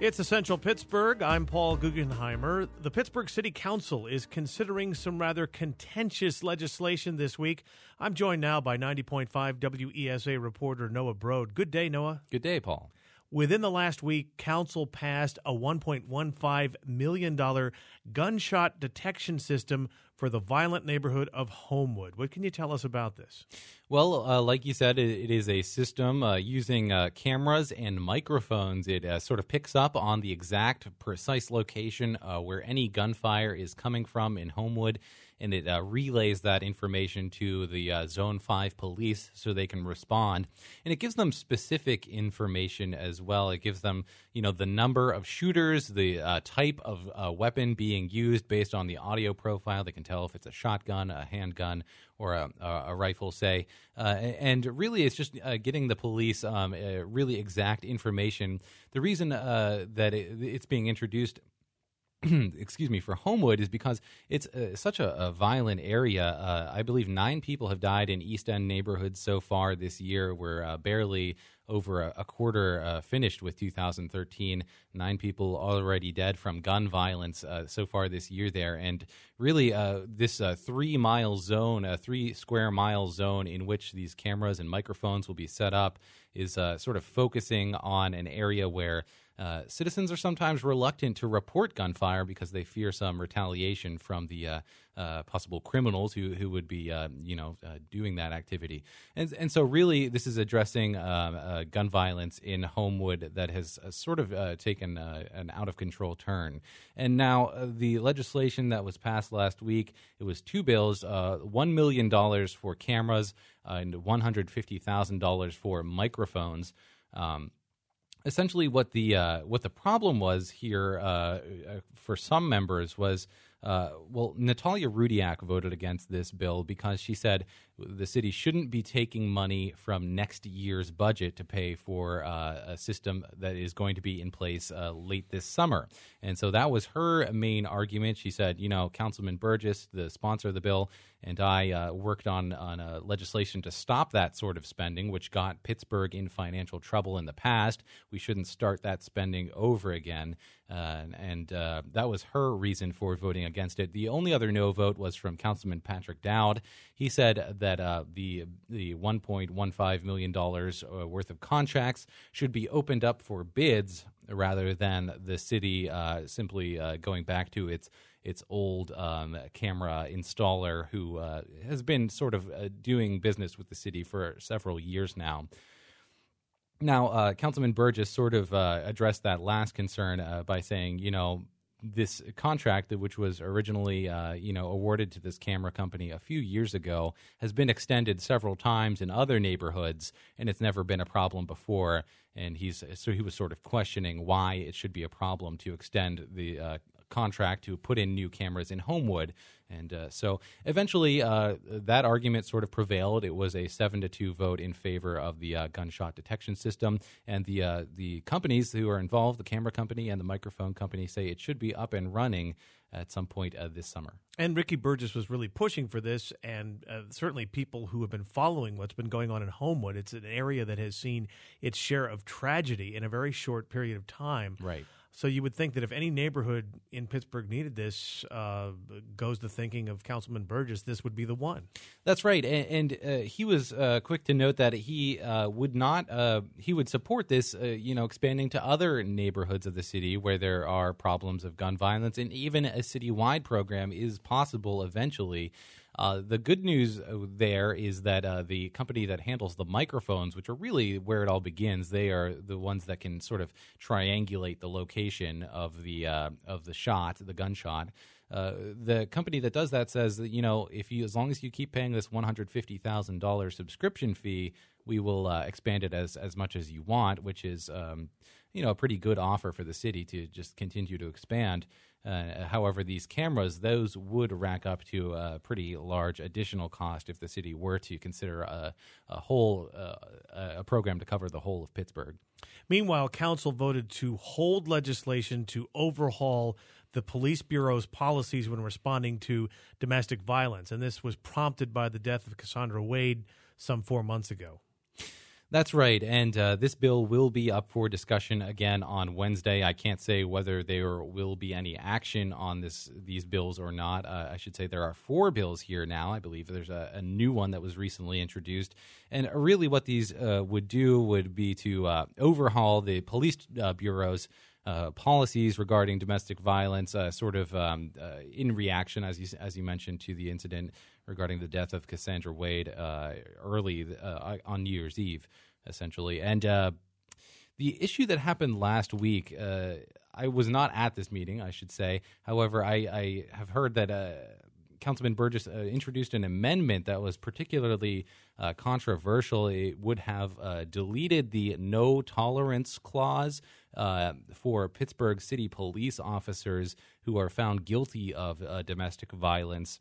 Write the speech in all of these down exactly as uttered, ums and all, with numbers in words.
It's Essential Pittsburgh. I'm Paul Guggenheimer. The Pittsburgh City Council is considering some rather contentious legislation this week. I'm joined now by ninety point five W E S A reporter Noah Broad. Good day, Noah. Good day, Paul. Within the last week, Council passed a one point one five million dollars gunshot detection system for the violent neighborhood of Homewood. What can you tell us about this? Well, uh, like you said, it, it is a system uh, using uh, cameras and microphones. It uh, sort of picks up on the exact, precise location uh, where any gunfire is coming from in Homewood, and it uh, relays that information to the uh, Zone five police so they can respond. And it gives them specific information as well. It gives them, you know, the number of shooters, the uh, type of uh, weapon being used based on the audio profile. They can tell if it's a shotgun, a handgun, or a, a rifle, say. Uh, and really, it's just uh, getting the police um, uh, really exact information. The reason uh, that it, it's being introduced excuse me, for Homewood is because it's uh, such a, a violent area. Uh, I believe nine people have died in East End neighborhoods so far this year. We're uh, barely over a, a quarter uh, finished with two thousand thirteen. Nine people already dead from gun violence uh, so far this year there. And really, uh, this uh, three-mile zone, a three-square-mile zone in which these cameras and microphones will be set up is uh, sort of focusing on an area where Uh, citizens are sometimes reluctant to report gunfire because they fear some retaliation from the uh, uh, possible criminals who who would be, uh, you know, uh, doing that activity. And and so really, this is addressing uh, uh, gun violence in Homewood that has uh, sort of uh, taken uh, an out of control turn. And now uh, the legislation that was passed last week, it was two bills: uh, one million dollars for cameras uh, and one hundred fifty thousand dollars for microphones. Um, Essentially, what the uh, what the problem was here uh, for some members was, uh, well, Natalia Rudiak voted against this bill because she said the city shouldn't be taking money from next year's budget to pay for uh, a system that is going to be in place uh, late this summer. And so that was her main argument. She said, you know, Councilman Burgess, the sponsor of the bill, and I uh, worked on, on a legislation to stop that sort of spending, which got Pittsburgh in financial trouble in the past. We shouldn't start that spending over again. Uh, and uh, that was her reason for voting against it. The only other no vote was from Councilman Patrick Dowd. He said that uh, the the one point one five million dollars worth of contracts should be opened up for bids rather than the city uh, simply uh, going back to its its old um, camera installer who uh, has been sort of uh, doing business with the city for several years now. Now, uh, Councilman Burgess sort of uh, addressed that last concern uh, by saying, you know, this contract, which was originally, uh, you know, awarded to this camera company a few years ago, has been extended several times in other neighborhoods, and it's never been a problem before. And he's so he was sort of questioning why it should be a problem to extend the uh, contract to put in new cameras in Homewood. And uh, so eventually uh, that argument sort of prevailed. It was a seven to two vote in favor of the uh, gunshot detection system. And the uh, the companies who are involved, the camera company and the microphone company, say it should be up and running at some point uh, this summer. And Ricky Burgess was really pushing for this, and uh, certainly people who have been following what's been going on in Homewood. It's an area that has seen its share of tragedy in a very short period of time. Right. So you would think that if any neighborhood in Pittsburgh needed this, uh, goes the thinking of Councilman Burgess, this would be the one. That's right, and, and uh, he was uh, quick to note that he uh, would not, uh, he would support this, uh, you know, expanding to other neighborhoods of the city where there are problems of gun violence, and even a citywide program is possible eventually. Uh, the good news there is that uh, the company that handles the microphones, which are really where it all begins, they are the ones that can sort of triangulate the location of the uh, of the shot, the gunshot. Uh, the company that does that says that, you know, if you, as long as you keep paying this one hundred fifty thousand dollars subscription fee, we will uh, expand it as as much as you want, which is, um, you know, a pretty good offer for the city to just continue to expand. Uh, however, these cameras, those would rack up to a pretty large additional cost if the city were to consider a, a whole uh, a program to cover the whole of Pittsburgh. Meanwhile, council voted to hold legislation to overhaul the police bureau's policies when responding to domestic violence, and this was prompted by the death of Cassandra Wade some four months ago. That's right, and uh, this bill will be up for discussion again on Wednesday. I can't say whether there will be any action on this these bills or not. Uh, I should say there are four bills here now. I believe there's a, a new one that was recently introduced, and really what these uh, would do would be to uh, overhaul the police uh, bureau's Uh, policies regarding domestic violence, uh, sort of um, uh, in reaction, as you as you mentioned, to the incident regarding the death of Cassandra Wade uh, early uh, on New Year's Eve, essentially. And uh, the issue that happened last week, uh, I was not at this meeting, I should say. However, I, I have heard that Uh, Councilman Burgess uh, introduced an amendment that was particularly uh, controversial. It would have uh, deleted the no tolerance clause uh, for Pittsburgh City police officers who are found guilty of uh, domestic violence.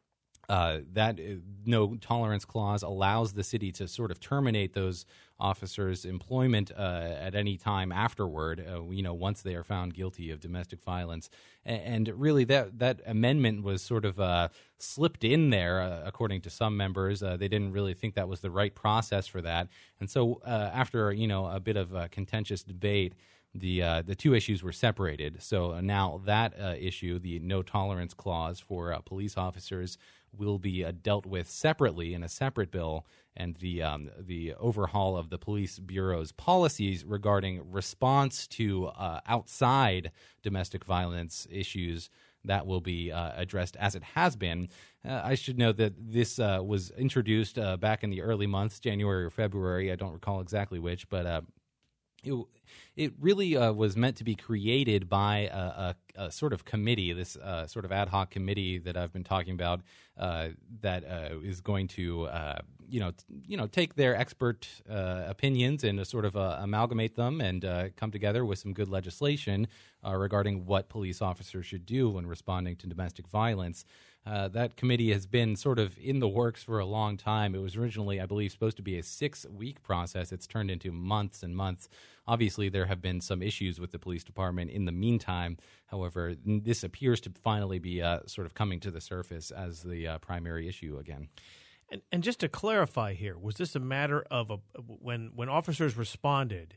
Uh, that uh, no tolerance clause allows the city to sort of terminate those officers' employment uh, at any time afterward, uh, you know, once they are found guilty of domestic violence. And, and really that, that amendment was sort of uh, slipped in there, uh, according to some members. Uh, they didn't really think that was the right process for that. And so uh, after, you know, a bit of a contentious debate, The uh, the two issues were separated. So uh, now that uh, issue, the no tolerance clause for uh, police officers, will be uh, dealt with separately in a separate bill, and the um, the overhaul of the police bureau's policies regarding response to uh, outside domestic violence issues, that will be uh, addressed as it has been. Uh, I should note that this uh, was introduced uh, back in the early months, January or February. I don't recall exactly which, but uh, It, it really uh, was meant to be created by a, a, a sort of committee, this uh, sort of ad hoc committee that I've been talking about, uh, that uh, is going to, uh, you know, t- you know, take their expert uh, opinions and uh, sort of uh, amalgamate them and uh, come together with some good legislation uh, regarding what police officers should do when responding to domestic violence. Uh, that committee has been sort of in the works for a long time. It was originally, I believe, supposed to be a six-week process. It's turned into months and months. Obviously, there have been some issues with the police department in the meantime. However, this appears to finally be uh, sort of coming to the surface as the uh, primary issue again. And, and just to clarify here, was this a matter of a, when when officers responded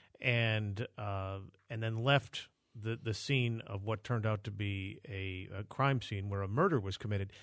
and uh, and then left the, the scene of what turned out to be a, a crime scene where a murder was committed,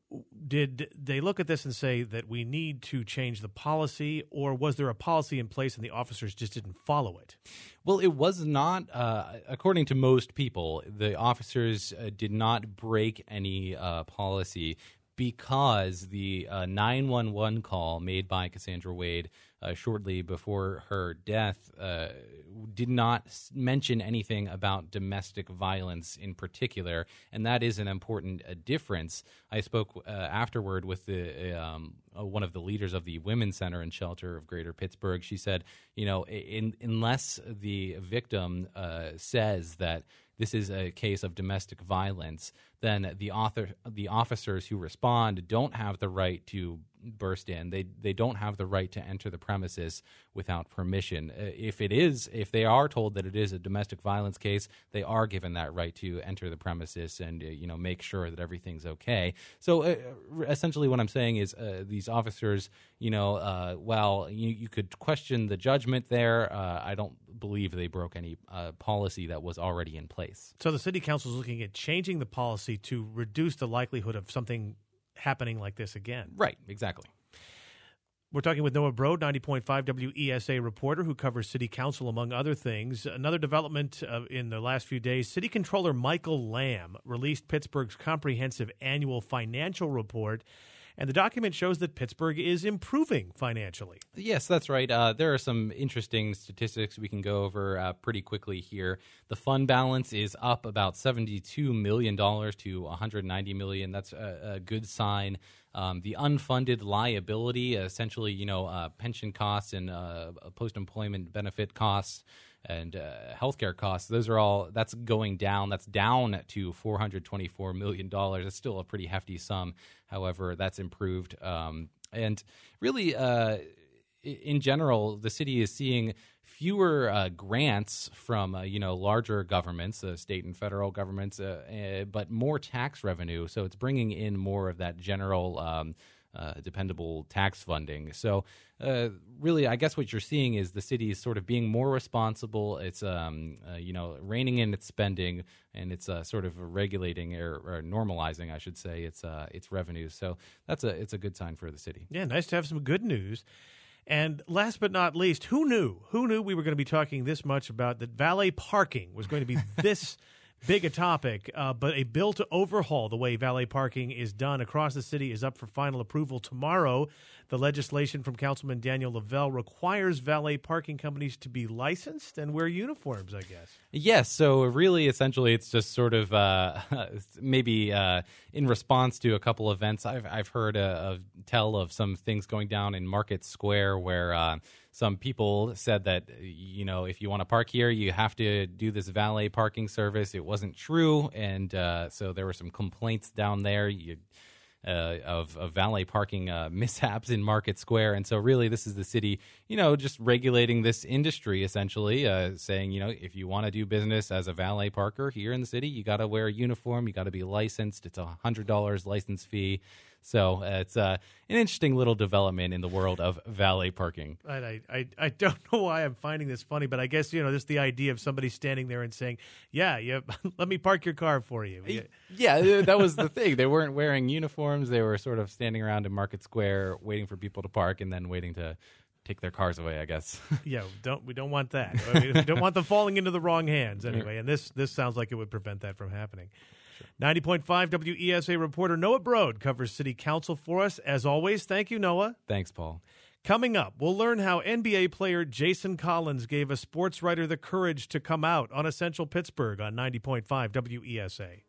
did they look at this and say that we need to change the policy, or was there a policy in place and the officers just didn't follow it? Well, it was not, uh, according to most people, the officers uh, did not break any uh, policy, because the uh, nine one one call made by Cassandra Wade uh, shortly before her death uh, did not mention anything about domestic violence in particular, and that is an important uh, difference. I spoke uh, afterward with the um, uh, one of the leaders of the Women's Center and Shelter of Greater Pittsburgh. She said, you know, in, unless the victim uh, says that this is a case of domestic violence, then the author, the officers who respond don't have the right to burst in. They they don't have the right to enter the premises without permission. Uh, if it is, if they are told that it is a domestic violence case, they are given that right to enter the premises and uh, you know make sure that everything's okay. So uh, essentially, what I'm saying is uh, these officers, you know, uh, well, you, you could question the judgment there. Uh, I don't believe they broke any uh, policy that was already in place. So the city council is looking at changing the policy to reduce the likelihood of something happening like this again. Right, exactly. We're talking with Noah Brode, ninety point five W E S A reporter who covers city council, among other things. Another development uh, in the last few days, City Controller Michael Lamb released Pittsburgh's comprehensive annual financial report, and the document shows that Pittsburgh is improving financially. Yes, that's right. Uh, there are some interesting statistics we can go over uh, pretty quickly here. The fund balance is up about seventy-two million dollars to one hundred ninety million dollars. That's a, a good sign. Um, the unfunded liability, essentially, you know, uh, pension costs and uh, post-employment benefit costs and uh, healthcare costs, those are all, that's going down. That's down to four hundred twenty-four million dollars. It's still a pretty hefty sum. However, that's improved. Um, and really, uh, in general, the city is seeing fewer uh, grants from, uh, you know, larger governments, uh, state and federal governments, uh, uh, but more tax revenue. So it's bringing in more of that general um, uh, dependable tax funding. So uh, really, I guess what you're seeing is the city is sort of being more responsible. It's um, uh, you know reining in its spending, and it's uh, sort of regulating or, or normalizing, I should say, its uh, its revenues. So that's a it's a good sign for the city. Yeah, nice to have some good news. And last but not least, who knew? Who knew we were going to be talking this much about that valet parking was going to be this big a topic? Uh, but a bill to overhaul the way valet parking is done across the city is up for final approval tomorrow. The legislation from Councilman Daniel Lavelle requires valet parking companies to be licensed and wear uniforms, I guess. Yes. So really, essentially, it's just sort of uh, maybe uh, in response to a couple events. I've I've heard uh, of tell of some things going down in Market Square where uh, some people said that, you know, if you want to park here, you have to do this valet parking service. It wasn't true. And uh, so there were some complaints down there. You Uh, of, of valet parking uh, mishaps in Market Square. And so really this is the city, you know, just regulating this industry essentially, uh, saying, you know, if you want to do business as a valet parker here in the city, you got to wear a uniform, you got to be licensed. It's a one hundred dollars license fee. So uh, it's uh, an interesting little development in the world of valet parking. I, I I don't know why I'm finding this funny, but I guess, you know, just the idea of somebody standing there and saying, yeah, yeah, let me park your car for you. Yeah, that was the thing. They weren't wearing uniforms. They were sort of standing around in Market Square waiting for people to park and then waiting to take their cars away, I guess. Yeah, don't we don't want that. I mean, we don't want them falling into the wrong hands anyway. And this this sounds like it would prevent that from happening. ninety point five W E S A reporter Noah Broad covers City Council for us. As always, thank you, Noah. Thanks, Paul. Coming up, we'll learn how N B A player Jason Collins gave a sports writer the courage to come out on Essential Pittsburgh on ninety point five W E S A.